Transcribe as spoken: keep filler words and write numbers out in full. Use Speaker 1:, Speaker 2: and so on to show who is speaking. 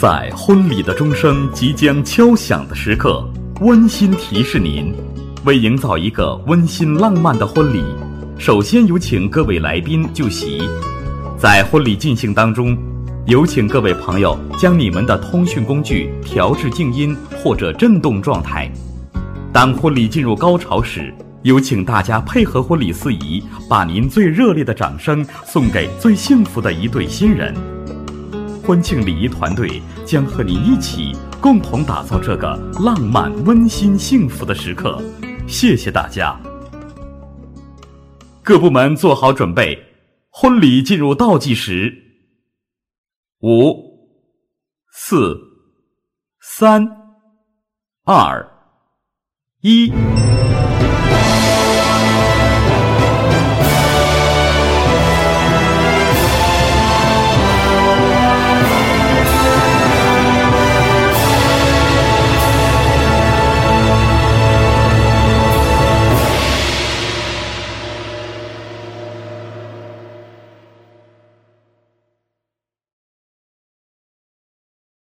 Speaker 1: 在婚礼的钟声即将敲响的时刻，温馨提示您，为营造一个温馨浪漫的婚礼，首先有请各位来宾就席。在婚礼进行当中，有请各位朋友将你们的通讯工具调至静音或者震动状态。当婚礼进入高潮时，有请大家配合婚礼司仪，把您最热烈的掌声送给最幸福的一对新人。婚庆礼仪团队将和你一起共同打造这个浪漫、温馨、幸福的时刻。谢谢大家。各部门做好准备，婚礼进入倒计时。五、四、三、二、一。